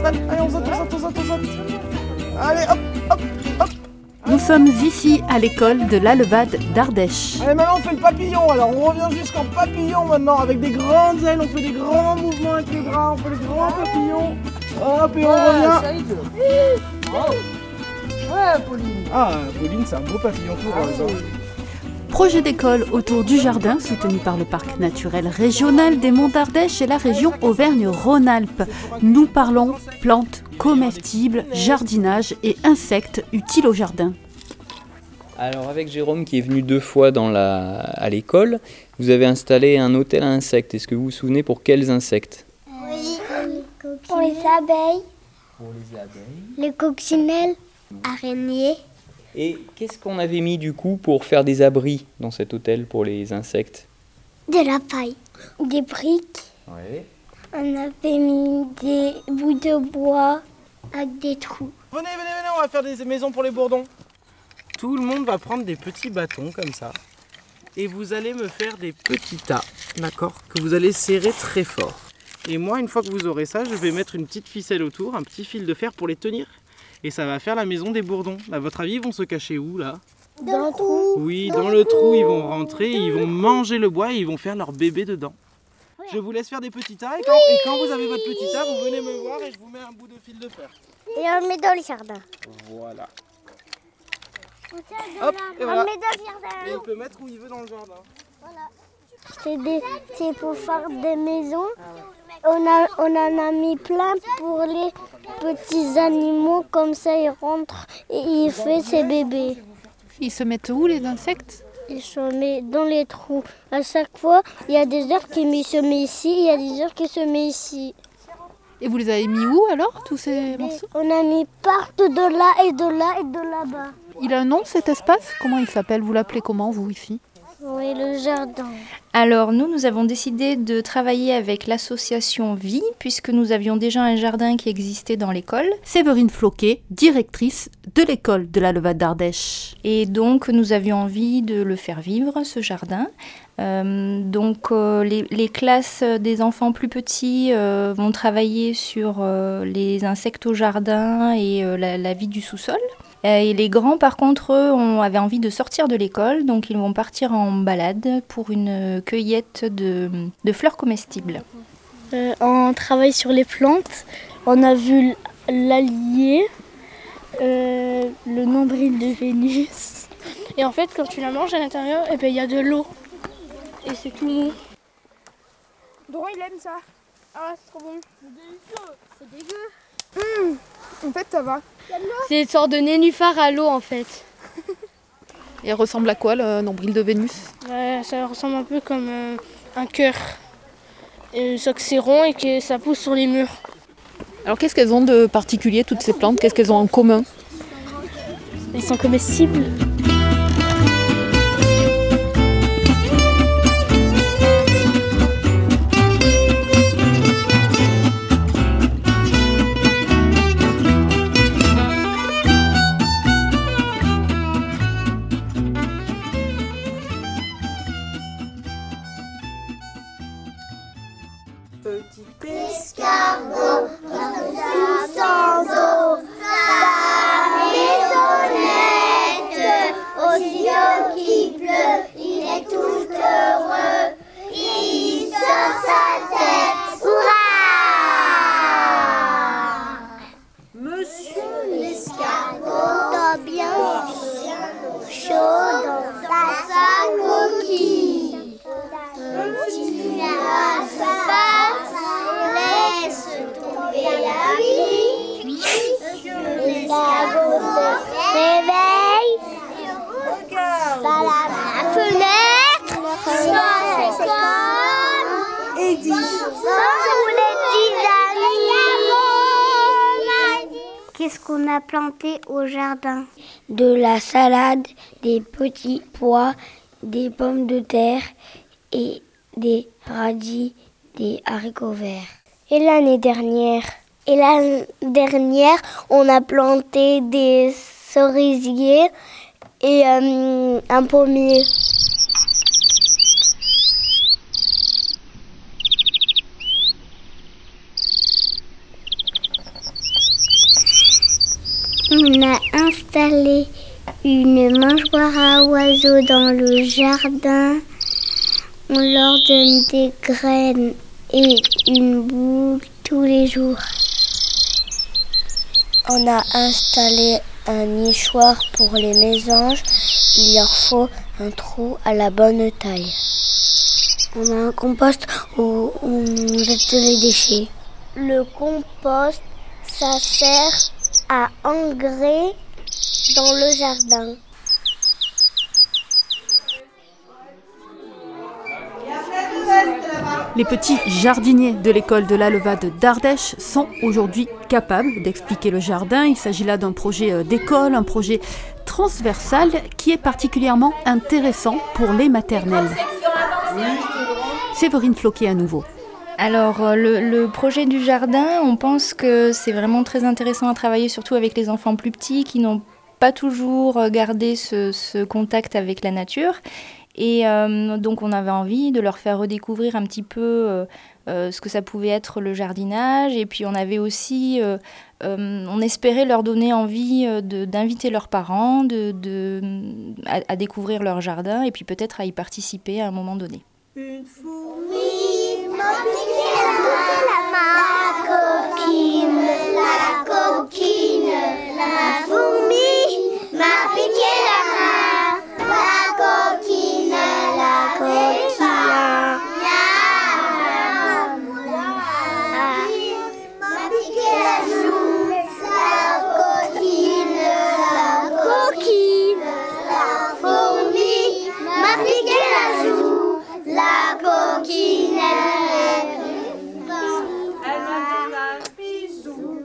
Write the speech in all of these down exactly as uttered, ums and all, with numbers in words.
allez, allez, on saute, on saute, on saute, on saute. Allez, hop, hop, hop. Nous sommes ici à l'école de la Levade d'Ardèche. Allez, maintenant on fait le papillon, alors on revient jusqu'en papillon maintenant, avec des grandes ailes, on fait des grands mouvements avec les bras, on fait le grand papillon. Hop, et on revient. Ouais, Pauline. Ah, Pauline, c'est un beau papillon tout rose. Projet d'école autour du jardin soutenu par le parc naturel régional des Monts d'Ardèche et la région Auvergne-Rhône-Alpes. Nous parlons plantes comestibles, jardinage et insectes utiles au jardin. Alors avec Jérôme qui est venu deux fois dans la... à l'école, vous avez installé un hôtel à insectes. Est-ce que vous vous souvenez pour quels insectes ? Oui, pour les abeilles. Pour les abeilles. Les coccinelles, araignées. Et qu'est-ce qu'on avait mis du coup pour faire des abris dans cet hôtel pour les insectes ? De la paille, des briques. Oui. On avait mis des bouts de bois avec des trous. Venez, venez, venez, on va faire des maisons pour les bourdons. Tout le monde va prendre des petits bâtons comme ça. Et vous allez me faire des petits tas, d'accord ? Que vous allez serrer très fort. Et moi, une fois que vous aurez ça, je vais mettre une petite ficelle autour, un petit fil de fer pour les tenir. Et ça va faire la maison des bourdons. À votre avis, ils vont se cacher où, là ? Dans le trou. Oui, dans le trou, ils vont rentrer, ils vont manger le bois et ils vont faire leur bébé dedans. Je vous laisse faire des petits tas et quand, et quand vous avez votre petit tas, vous venez me voir et je vous mets un bout de fil de fer. Et on le met dans le jardin. Voilà. On Hop, et voilà. le met dans le jardin. Et il peut mettre où il veut dans le jardin. C'est, des, c'est pour faire des maisons. On, a, on en a mis plein pour les petits animaux, comme ça ils rentrent et ils font ses bébés. Ils se mettent où les insectes ? Ils se mettent dans les trous. À chaque fois, il y a des heures qui se mettent ici, il y a des heures qui se mettent ici. Et vous les avez mis où alors, tous ces morceaux ? On a mis partout de là et de là et de là-bas. Il a un nom cet espace ? Comment il s'appelle ? Vous l'appelez comment vous ici ? Oui, le jardin. Alors nous, nous avons décidé de travailler avec l'association Vie, puisque nous avions déjà un jardin qui existait dans l'école. Séverine Floquet, directrice de l'école de la Levade d'Ardèche. Et donc nous avions envie de le faire vivre, ce jardin. Euh, donc euh, les, les classes des enfants plus petits euh, vont travailler sur euh, les insectes au jardin et euh, la, la vie du sous-sol. Et les grands, par contre, eux, on avait envie de sortir de l'école, donc ils vont partir en balade pour une cueillette de, de fleurs comestibles. Euh, on travaille sur les plantes. On a vu l'allier, euh, le nombril de Vénus. Et en fait, quand tu la manges à l'intérieur, eh ben, y a de l'eau. Et c'est tout mou. Doro, il aime ça. Ah, c'est trop bon. C'est dégueu. Mmh. En fait, ça va. C'est une sorte de nénuphar à l'eau, en fait. Et elle ressemble à quoi, le nombril de Vénus ? Ouais, ça ressemble un peu comme euh, un cœur. Et sauf que c'est rond et que ça pousse sur les murs. Alors qu'est-ce qu'elles ont de particulier, toutes ces plantes ? Qu'est-ce qu'elles ont en commun ? Ils sont comestibles. Petit Escargot, sans eau, sa maisonnette. Aussitôt qu'il pleut, il est tout heureux. Il sort sa tête. Hurrah! Monsieur l'escargot a bien chaud dans sa coquille. Petit nuage passe, laisse tomber la vie. L'escargot se réveille, par la fenêtre, change ses corps et dit bonjour les petits amis. Qu'est-ce qu'on a planté au jardin? De la salade, des petits pois, des pommes de terre et des radis, des haricots verts. Et l'année dernière? Et l'année dernière, on a planté des cerisiers et euh, un pommier. On a installé une mangeoire à oiseaux dans le jardin. On leur donne des graines et une boule tous les jours. On a installé un nichoir pour les mésanges. Il leur faut un trou à la bonne taille. On a un compost où on jette les déchets. Le compost, ça sert à engrais dans le jardin. Les petits jardiniers de l'école de la Levade d'Ardèche sont aujourd'hui capables d'expliquer le jardin. Il s'agit là d'un projet d'école, un projet transversal qui est particulièrement intéressant pour les maternelles. Séverine Floquet à nouveau. Alors le, le projet du jardin, on pense que c'est vraiment très intéressant à travailler, surtout avec les enfants plus petits qui n'ont pas toujours gardé ce, ce contact avec la nature. Et euh, donc on avait envie de leur faire redécouvrir un petit peu euh, euh, ce que ça pouvait être le jardinage. Et puis on avait aussi, euh, euh, on espérait leur donner envie de, d'inviter leurs parents de, de, à, à découvrir leur jardin et puis peut-être à y participer à un moment donné. Une fourmi m'a piqué la main, la coquine, la coquine, la fourmi m'a piqué la main, la coquine, la coquine, m'a piqué la joue, la coquine, la coquine, la fourmi m'a piqué la joue, la coquine, elle m'a fait un bisou.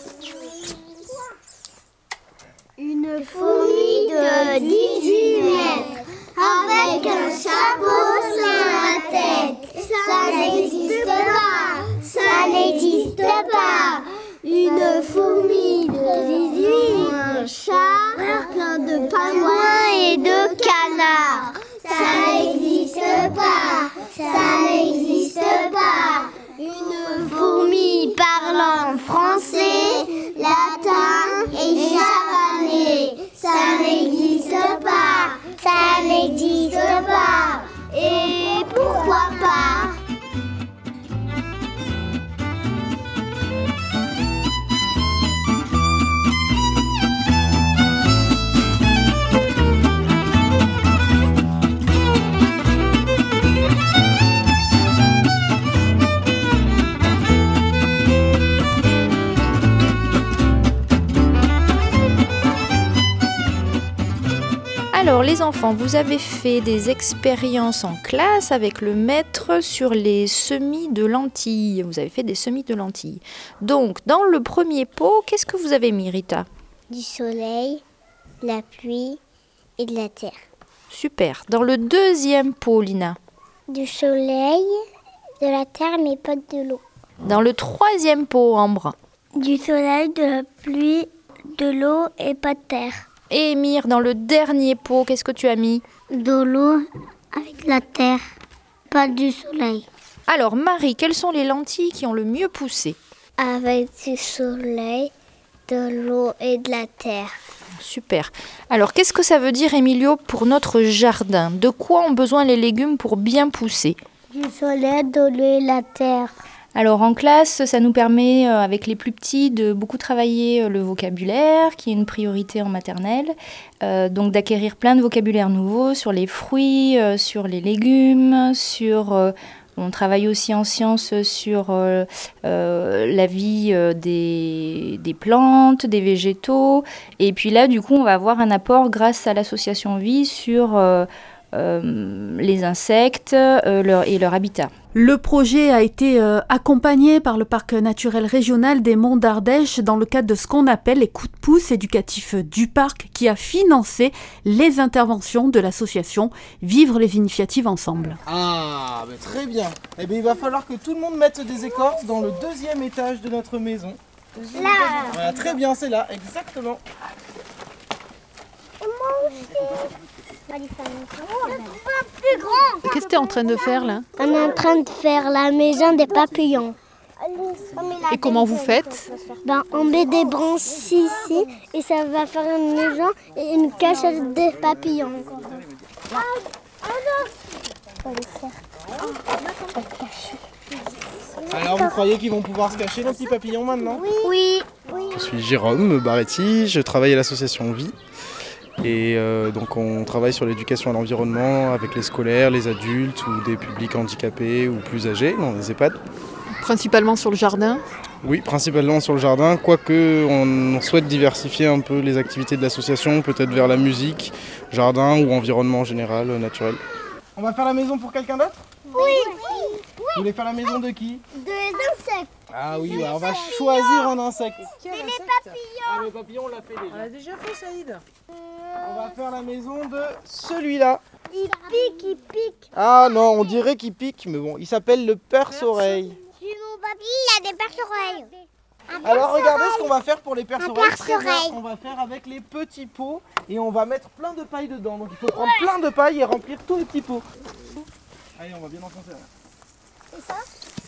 Une fourmi de dix-huit mètres avec un chapeau sur la tête. Ça n'existe pas, ça n'existe pas. Une fourmi de dix-huit, un chat plein de pingouins et de canards. Ça n'existe pas, ça n'existe pas. Une fourmi parlant français, latin et javanais. Ça n'existe pas, ça n'existe pas. Et pourquoi pas? Alors les enfants, vous avez fait des expériences en classe avec le maître sur les semis de lentilles. Vous avez fait des semis de lentilles. Donc dans le premier pot, qu'est-ce que vous avez mis, Rita? Du soleil, de la pluie et de la terre. Super. Dans le deuxième pot, Lina? Du soleil, de la terre mais pas de l'eau. Dans le troisième pot, Ambre? Du soleil, de la pluie, de l'eau et pas de terre. Et Emir, dans le dernier pot, qu'est-ce que tu as mis? De l'eau avec la terre, pas du soleil. Alors Marie, quelles sont les lentilles qui ont le mieux poussé? Avec du soleil, de l'eau et de la terre. Super. Alors qu'est-ce que ça veut dire, Emilio, pour notre jardin? De quoi ont besoin les légumes pour bien pousser? Du soleil, de l'eau et la terre. Alors en classe, ça nous permet, euh, avec les plus petits, de beaucoup travailler euh, le vocabulaire, qui est une priorité en maternelle. Euh, donc d'acquérir plein de vocabulaire nouveau sur les fruits, euh, sur les légumes, sur... Euh, on travaille aussi en sciences sur euh, euh, la vie euh, des, des plantes, des végétaux. Et puis là, du coup, on va avoir un apport grâce à l'association Vie sur... Euh, Euh, les insectes euh, leur, et leur habitat. Le projet a été euh, accompagné par le parc naturel régional des Monts d'Ardèche dans le cadre de ce qu'on appelle les coups de pouce éducatifs du parc, qui a financé les interventions de l'association Vivre les initiatives ensemble. Ah, bah très bien. Eh bien, il va falloir que tout le monde mette des écorces dans le deuxième étage de notre maison. Là. Voilà, très bien, c'est là, exactement. Et moi aussi. Pas plus grand. Qu'est-ce que tu es en train de faire là? On est en train de faire la maison des papillons. Et comment vous faites? Ben, on met des branches ici et ça va faire une maison et une cachette de papillons. Alors vous croyez qu'ils vont pouvoir se cacher nos petits papillons maintenant? Oui. Je suis Jérôme Baretti, je travaille à l'association Vie. Et euh, donc on travaille sur l'éducation à l'environnement avec les scolaires, les adultes ou des publics handicapés ou plus âgés dans les EHPAD. Principalement sur le jardin? Oui, principalement sur le jardin, quoique on souhaite diversifier un peu les activités de l'association, peut-être vers la musique, jardin ou environnement en général, naturel. On va faire la maison pour quelqu'un d'autre? Oui. Vous voulez faire la maison de qui? Des insectes. Ah oui, ouais, on va choisir un insecte. Et les papillons. Ah, le papillon, on l'a fait déjà. On l'a déjà fait, Saïd. On va faire la maison de celui-là. Il pique, il pique. Ah non, on dirait qu'il pique, mais bon, il s'appelle le perce-oreille. Mon papy, il a des perce-oreilles. Alors regardez ce qu'on va faire pour les perce-oreilles. perce-oreille. On va faire avec les petits pots et on va mettre plein de paille dedans. Donc il faut prendre plein de paille et remplir tous les petits pots. Allez, on va bien enfoncer. C'est ça?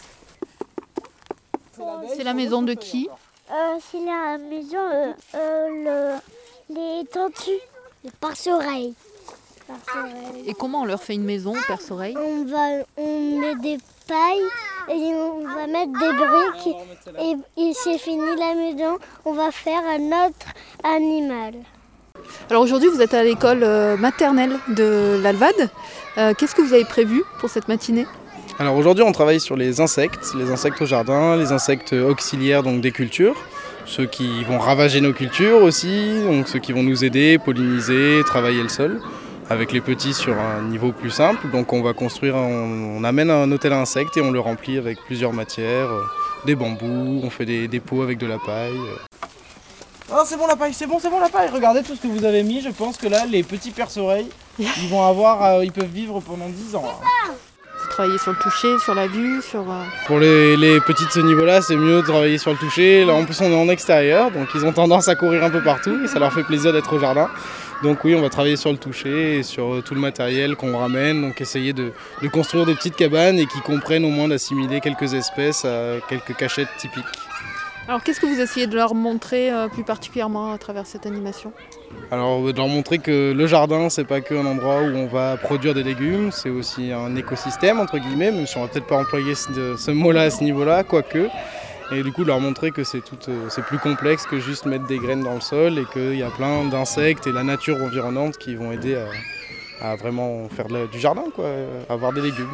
C'est la maison de qui? euh, C'est la maison, euh, euh, le, les tortues, les perce-oreilles. Perce-oreilles. Et comment on leur fait une maison, perce-oreille? On va, on met des pailles et on va mettre des briques et, et c'est fini la maison. On va faire un autre animal. Alors aujourd'hui, vous êtes à l'école euh, maternelle de l'Alvad. Euh, Qu'est-ce que vous avez prévu pour cette matinée? Alors aujourd'hui on travaille sur les insectes, les insectes au jardin, les insectes auxiliaires donc des cultures, ceux qui vont ravager nos cultures aussi, donc ceux qui vont nous aider, polliniser, travailler le sol, avec les petits sur un niveau plus simple. Donc on va construire, on, on amène un hôtel à insectes et on le remplit avec plusieurs matières, euh, des bambous, on fait des, des pots avec de la paille. Oh c'est bon la paille, c'est bon, c'est bon la paille. Regardez tout ce que vous avez mis, je pense que là les petits perce-oreilles, ils vont avoir, euh, ils peuvent vivre pendant dix ans. Hein. Vous travaillez sur le toucher, sur la vue, sur... Euh... Pour les, les petits de ce niveau-là, c'est mieux de travailler sur le toucher. Là en plus on est en extérieur, donc ils ont tendance à courir un peu partout et ça leur fait plaisir d'être au jardin. Donc oui, on va travailler sur le toucher et sur tout le matériel qu'on ramène, donc essayer de, de construire des petites cabanes et qui comprennent au moins d'assimiler quelques espèces à quelques cachettes typiques. Alors qu'est-ce que vous essayez de leur montrer euh, plus particulièrement à travers cette animation? Alors de leur montrer que le jardin, c'est pas qu'un endroit où on va produire des légumes, c'est aussi un écosystème entre guillemets, même si on va peut-être pas employer ce, ce mot-là à ce niveau-là, quoique. Et du coup leur montrer que c'est, tout, c'est plus complexe que juste mettre des graines dans le sol et qu'il y a plein d'insectes et la nature environnante qui vont aider à, à vraiment faire de la, du jardin, quoi, à avoir des légumes.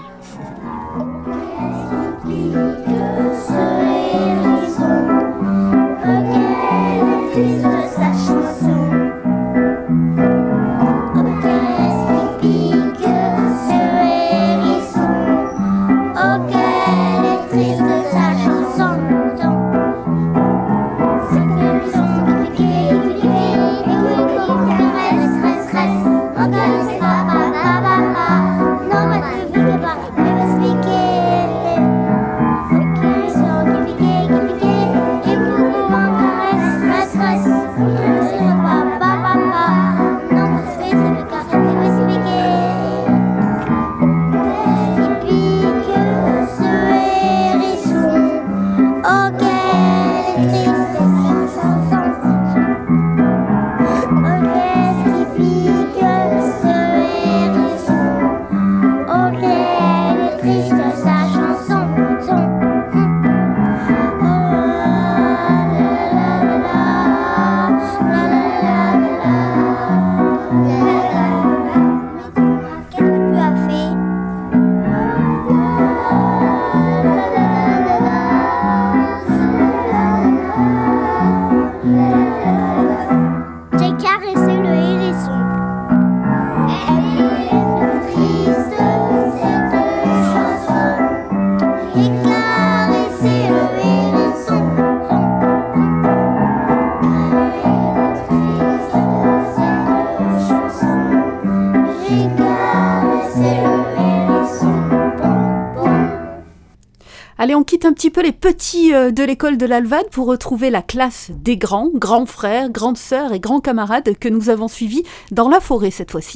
Allez, on quitte un petit peu les petits de l'école de l'Alvad pour retrouver la classe des grands, grands frères, grandes sœurs et grands camarades que nous avons suivis dans la forêt cette fois-ci.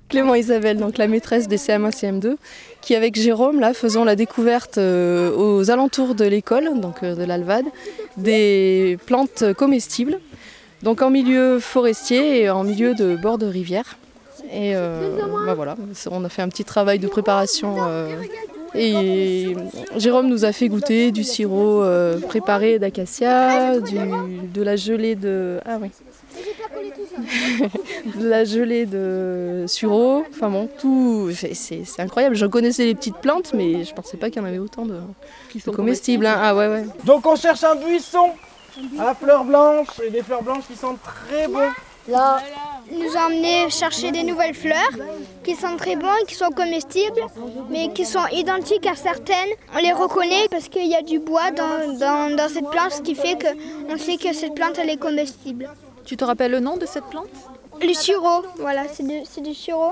Clément Isabelle, donc la maîtresse des C M un C M deux, qui avec Jérôme, là, faisons la découverte euh, aux alentours de l'école, donc euh, de l'Alvad, des plantes comestibles, donc en milieu forestier et en milieu de bord de rivière. Et euh, bah voilà, on a fait un petit travail de préparation euh, et Jérôme nous a fait goûter du sirop euh, préparé d'acacia, du, de la gelée de... Ah oui. de la gelée de sureau, enfin bon, tout, c'est, c'est incroyable. Je connaissais les petites plantes, mais je pensais pas qu'il y en avait autant de, qui sont de comestibles. Hein. Ah ouais, ouais. Donc on cherche un buisson à fleurs blanches et des fleurs blanches qui sentent très bon. Là, il nous a emmené chercher des nouvelles fleurs qui sentent très bon, qui sont comestibles, mais qui sont identiques à certaines. On les reconnaît parce qu'il y a du bois dans, dans, dans cette plante, ce qui fait qu'on sait que cette plante elle est comestible. Tu te rappelles le nom de cette plante? Le sureau, voilà, c'est du, c'est du sureau.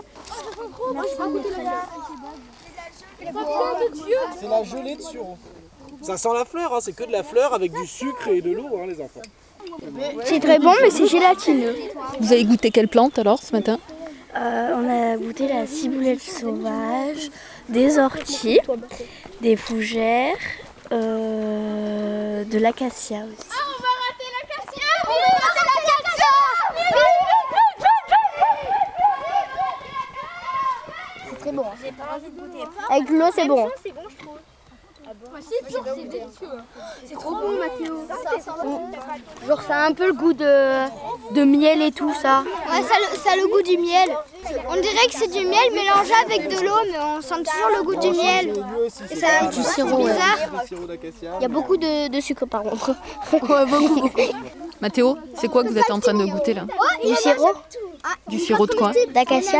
C'est la gelée de sureau. Ça sent la fleur, hein, c'est que de la fleur avec du sucre et de l'eau, hein, les enfants. C'est très bon, mais c'est gélatineux. Vous avez goûté quelle plante alors ce matin? Euh, on a goûté la ciboulette sauvage, des orties, des fougères, euh, de l'acacia aussi. Ah, on va rater l'acacia! On va rater l'acacia! C'est très bon. J'ai pas envie de goûter. Avec l'eau, c'est bon. C'est bon, je trouve. C'est délicieux. C'est trop bon, Mathéo. Genre, ça a un peu le goût de, de miel et tout ça. Ouais, ça, le, ça a le goût du miel. On dirait que c'est du miel mélangé avec de l'eau, mais on sent toujours le goût du miel. Et ça a un petit sirop bizarre. Il y a beaucoup de, de sucre par contre. Ouais, beaucoup. Mathéo, c'est quoi que vous êtes en train de goûter là? Du sirop. Du sirop de quoi? D'acacia.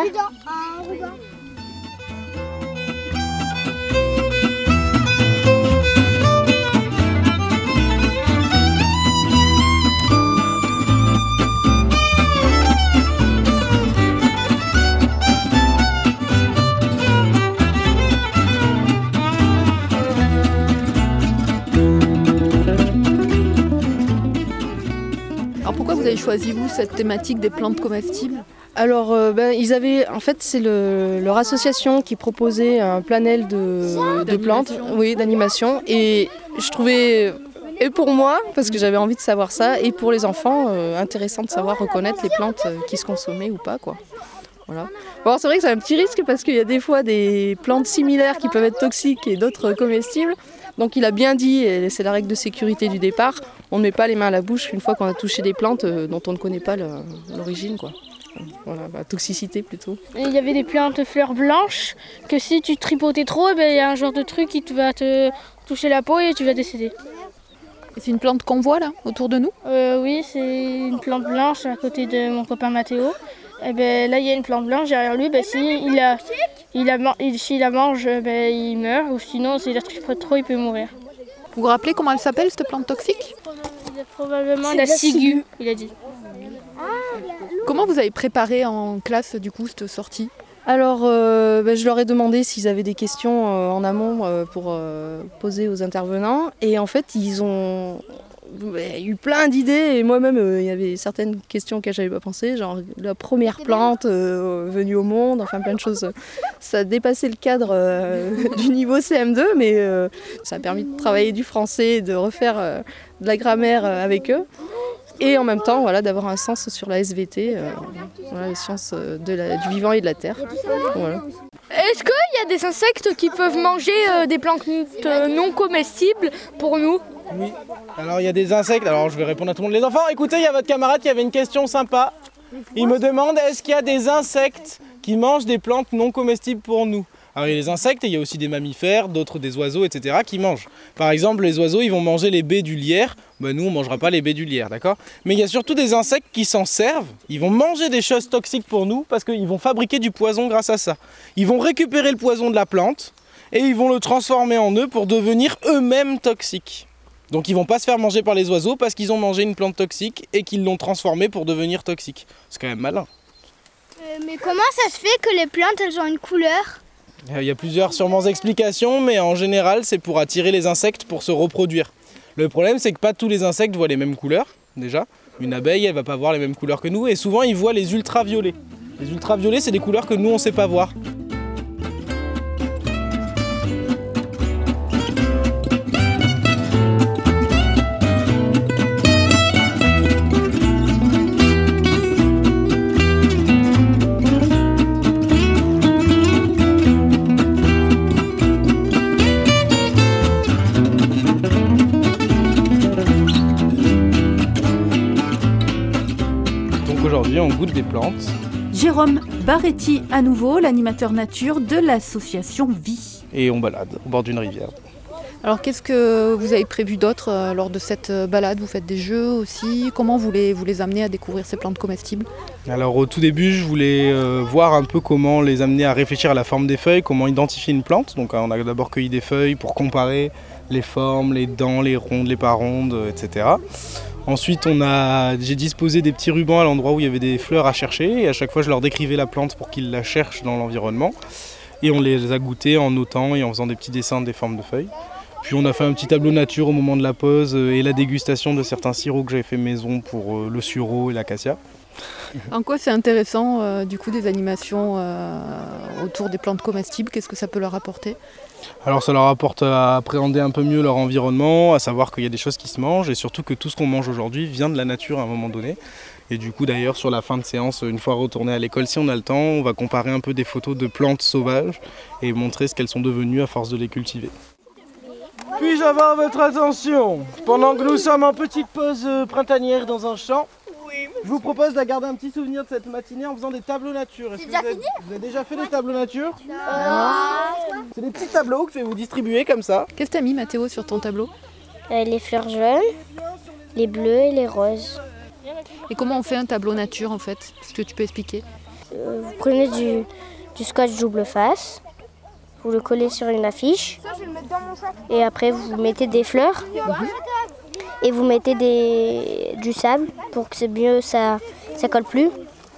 Pourquoi vous avez choisi, vous, cette thématique des plantes comestibles? Alors, euh, ben, ils avaient, en fait, c'est le, leur association qui proposait un panel de, de plantes, oui, d'animation. Et je trouvais, et pour moi, parce que j'avais envie de savoir ça, et pour les enfants, euh, intéressant de savoir reconnaître les plantes qui se consommaient ou pas, quoi. Voilà. Bon, c'est vrai que c'est un petit risque parce qu'il y a des fois des plantes similaires qui peuvent être toxiques et d'autres comestibles. Donc il a bien dit, et c'est la règle de sécurité du départ, on ne met pas les mains à la bouche une fois qu'on a touché des plantes dont on ne connaît pas l'origine, quoi. Voilà, la toxicité plutôt. Il y avait des plantes fleurs blanches que si tu tripotais trop, il ben, y a un genre de truc qui te va te toucher la peau et tu vas décéder. C'est une plante qu'on voit là, autour de nous? euh, Oui, c'est une plante blanche à côté de mon copain Mathéo. Et ben, là, il y a une plante blanche derrière lui. Ben, si il la, il la, il, s'il la mange, ben, il meurt. Ou sinon, s'il la tripote trop, il peut mourir. Vous vous rappelez comment elle s'appelle, cette plante toxique? Probablement la ciguë, il a dit. Comment vous avez préparé en classe, du coup, cette sortie? Alors, euh, ben, je leur ai demandé s'ils avaient des questions euh, en amont euh, pour euh, poser aux intervenants. Et en fait, ils ont ben, eu plein d'idées. Et moi-même, euh, il y avait certaines questions auxquelles je n'avais pas pensé. Genre la première plante euh, venue au monde, enfin plein de choses. Ça a dépassé le cadre euh, du niveau C M deux, mais euh, ça a permis de travailler du français, de refaire euh, de la grammaire euh, avec eux. Et en même temps, voilà, d'avoir un sens sur la S V T, euh, voilà, les sciences de la, du vivant et de la terre. Voilà. Est-ce qu'il y a des insectes qui peuvent manger euh, des plantes euh, non comestibles pour nous? Oui. Alors il y a des insectes, alors je vais répondre à tout le monde. Les enfants, écoutez, il y a votre camarade qui avait une question sympa. Il me demande, est-ce qu'il y a des insectes qui mangent des plantes non comestibles pour nous? Alors il y a les insectes et il y a aussi des mammifères, d'autres des oiseaux, et cetera qui mangent. Par exemple, les oiseaux, ils vont manger les baies du lierre. Ben, nous, on ne mangera pas les baies du lierre, d'accord? Mais il y a surtout des insectes qui s'en servent. Ils vont manger des choses toxiques pour nous parce qu'ils vont fabriquer du poison grâce à ça. Ils vont récupérer le poison de la plante et ils vont le transformer en eux pour devenir eux-mêmes toxiques. Donc ils vont pas se faire manger par les oiseaux parce qu'ils ont mangé une plante toxique et qu'ils l'ont transformée pour devenir toxique. C'est quand même malin. Euh, mais comment ça se fait que les plantes, elles ont une couleur? Il y a plusieurs sûrement explications, mais en général, c'est pour attirer les insectes pour se reproduire. Le problème, c'est que pas tous les insectes voient les mêmes couleurs, déjà. Une abeille, elle va pas voir les mêmes couleurs que nous, et souvent, ils voient les ultraviolets. Les ultraviolets, c'est des couleurs que nous, on ne sait pas voir. Aujourd'hui, on goûte des plantes. Jérôme Baretti, à nouveau, l'animateur nature de l'association Vie. Et on balade au bord d'une rivière. Alors, qu'est-ce que vous avez prévu d'autre euh, lors de cette balade? Vous faites des jeux aussi? Comment vous les, vous les amenez à découvrir ces plantes comestibles? Alors, au tout début, je voulais euh, voir un peu comment les amener à réfléchir à la forme des feuilles, comment identifier une plante. Donc, on a d'abord cueilli des feuilles pour comparer les formes, les dents, les rondes, les pas rondes, et cetera. Ensuite, on a, j'ai disposé des petits rubans à l'endroit où il y avait des fleurs à chercher et à chaque fois, je leur décrivais la plante pour qu'ils la cherchent dans l'environnement. Et on les a goûtées en notant et en faisant des petits dessins des formes de feuilles. Puis on a fait un petit tableau nature au moment de la pause et la dégustation de certains sirops que j'avais fait maison pour le sureau et l'acacia. En quoi c'est intéressant euh, du coup des animations euh, autour des plantes comestibles? Qu'est-ce que ça peut leur apporter? Alors ça leur apporte à appréhender un peu mieux leur environnement, à savoir qu'il y a des choses qui se mangent et surtout que tout ce qu'on mange aujourd'hui vient de la nature à un moment donné. Et du coup d'ailleurs sur la fin de séance, une fois retourné à l'école, si on a le temps, on va comparer un peu des photos de plantes sauvages et montrer ce qu'elles sont devenues à force de les cultiver. Puis-je avoir votre attention? Pendant que nous sommes en petite pause printanière dans un champ, je vous propose de garder un petit souvenir de cette matinée en faisant des tableaux nature. Est-ce que vous, avez, vous avez déjà fait des tableaux nature? Non. C'est des petits tableaux que je vais vous distribuer comme ça. Qu'est-ce que tu as mis, Mathéo, sur ton tableau? euh, Les fleurs jaunes, les bleus et les roses. Et comment on fait un tableau nature en fait? Est-ce que tu peux expliquer? euh, Vous prenez du, du scotch double face, vous le collez sur une affiche et après vous mettez des fleurs. Mmh. Et vous mettez des, du sable pour que c'est mieux, ça ça colle plus.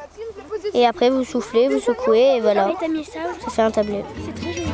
Et après vous soufflez, vous secouez et voilà, ça fait un tableau. C'est très joli.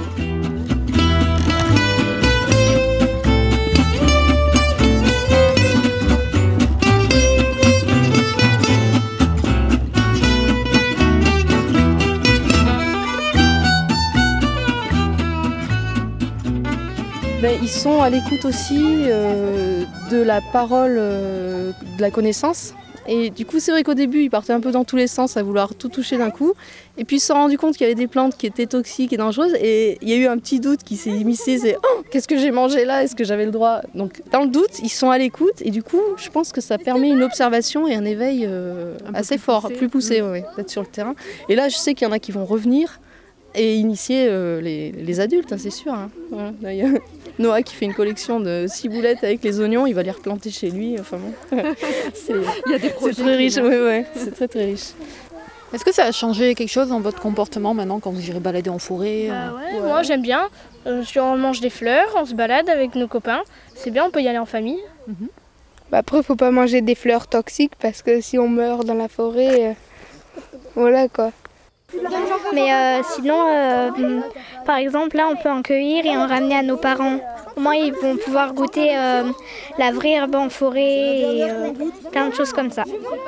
Ben, ils sont à l'écoute aussi euh, de la parole, euh, de la connaissance. Et du coup, c'est vrai qu'au début, ils partaient un peu dans tous les sens à vouloir tout toucher d'un coup. Et puis, ils se sont rendus compte qu'il y avait des plantes qui étaient toxiques et dangereuses. Et il y a eu un petit doute qui s'est immiscé, c'est « Oh, qu'est-ce que j'ai mangé là? Est-ce que j'avais le droit ?» Donc, dans le doute, ils sont à l'écoute. Et du coup, je pense que ça permet une observation et un éveil euh, un assez plus fort, poussé. plus poussé, mmh. ouais, d'être sur le terrain. Et là, je sais qu'il y en a qui vont revenir et initier euh, les, les adultes, hein, c'est sûr. Hein. Voilà. Là, il y a Noah qui fait une collection de ciboulettes avec les oignons, il va les replanter chez lui. Enfin bon. c'est, il y a des projets. C'est très riche, oui, ouais, c'est très très riche. Est-ce que ça a changé quelque chose dans votre comportement maintenant quand vous irez balader en forêt? Bah ouais, ouais. Moi j'aime bien. Euh, on mange des fleurs, on se balade avec nos copains. C'est bien, on peut y aller en famille. Mm-hmm. Bah après, il ne faut pas manger des fleurs toxiques parce que si on meurt dans la forêt, euh, voilà quoi. Mais euh, sinon, euh, par exemple, là, on peut en cueillir et en ramener à nos parents. Au moins, ils vont pouvoir goûter euh, la vraie herbe en forêt et euh, plein de choses comme ça.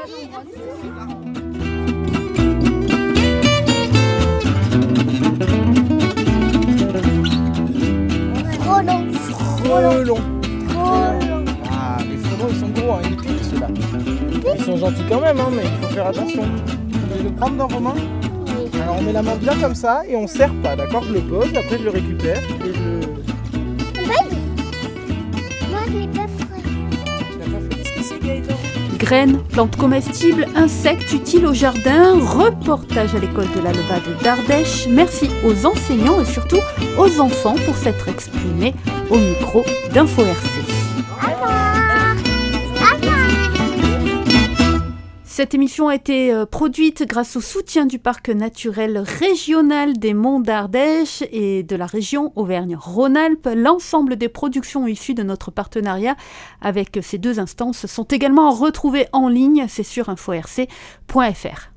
Frelons. Frelons. Ah, les frelons, ils sont gros, hein, ils piquent ceux-là. Ils sont gentils quand même, hein, mais il faut faire attention. Vous allez le prendre dans vos mains? Alors on met la main bien comme ça et on serre pas, d'accord? Je le pose, après je le récupère et je... Moi je l'ai pas fait. Qu'est-ce que c'est, Gaëtan? Graines, plantes comestibles, insectes utiles au jardin, reportage à l'école de la Levade d'Ardèche. Merci aux enseignants et surtout aux enfants pour s'être exprimés au micro d'Info R C. Cette émission a été produite grâce au soutien du parc naturel régional des Monts d'Ardèche et de la région Auvergne-Rhône-Alpes. L'ensemble des productions issues de notre partenariat avec ces deux instances sont également retrouvées en ligne, c'est sur info r c point f r.